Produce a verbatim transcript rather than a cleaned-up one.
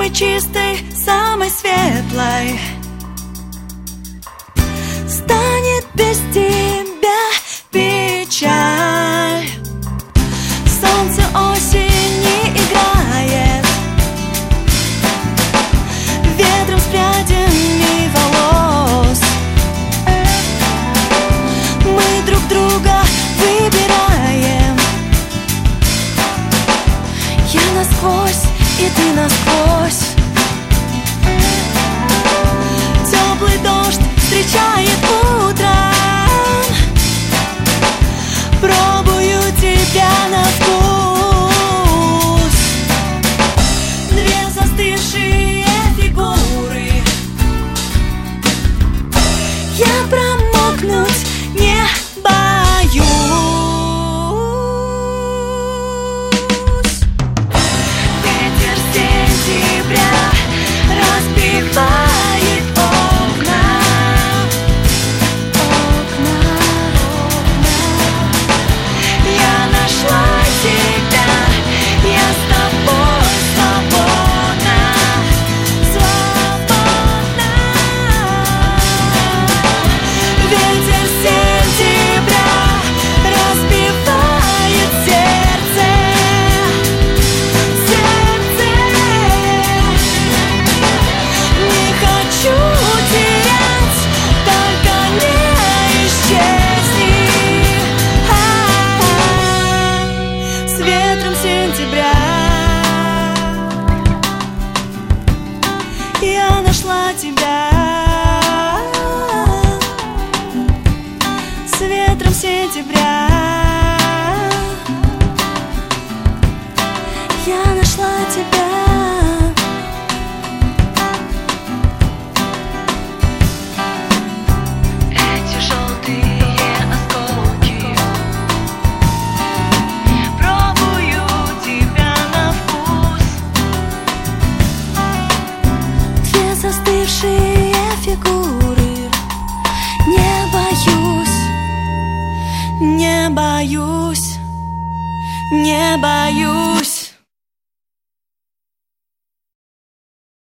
самой чистой, самой светлой станет без тебя печаль. Солнце осени играет ветром с прядями волос. Мы друг друга выбираем. Я насквозь, и ты насквозь. Теплый дождь встречает утром. Пробую тебя на вкус. Две застывшие фигуры. Я промокнуть не боюсь. Ветер сентября разбивает окна. Окна, окна. Я нашла тебя, я с тобой свободна, свободна. Ветер сентября разбивает сердце, сердце. Не хочу терять, только не исчезни. А-а-а. С ветром сентября я нашла тебя. С ветром сентября я нашла тебя. Эти желтые осколки, пробую тебя на вкус. Две застывшие фигуры. Не боюсь, не боюсь, не боюсь.